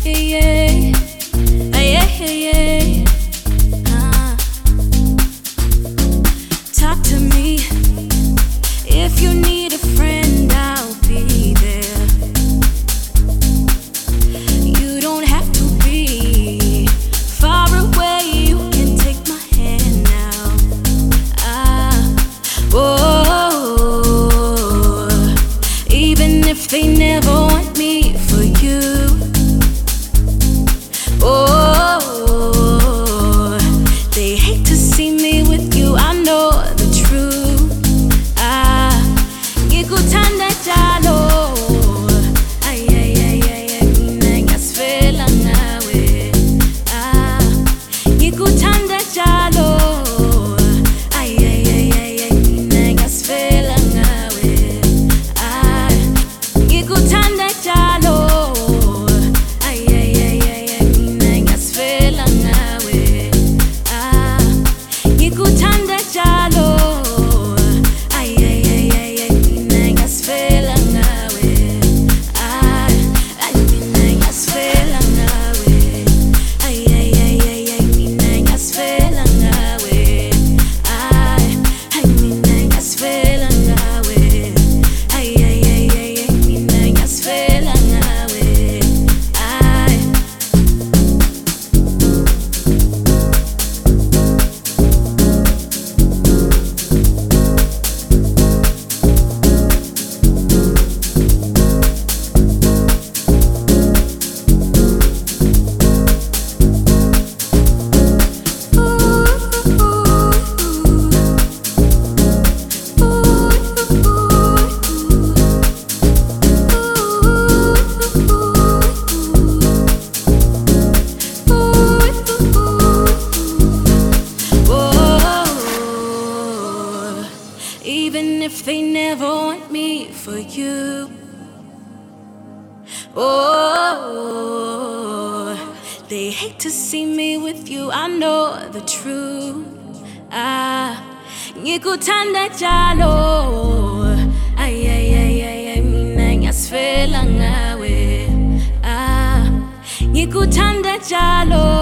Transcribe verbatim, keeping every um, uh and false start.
yeah, yeah, yeah, yeah. Uh, talk to me if you need a friend. I'll be there. You don't have to be far away. You can take my hand now. Ah, oh, even if they never want me for you. Oh, they hate to see me with you. I know the truth. Ah, ngikuthanda njalo. Ay ay ay ay ay, mina ngasifela ngawe. Ah, ngikuthanda njalo. Ay ay ay ay ay, mina ngasifela ngawe. Ah, ngikuthanda njalo. Even if they never want me for you. Oh, they hate to see me with you. I know the truth. Ah, ngikuthanda njalo. Ay ay ay ay ay, mina ngasifela ngawe. Ah, ngikuthanda njalo.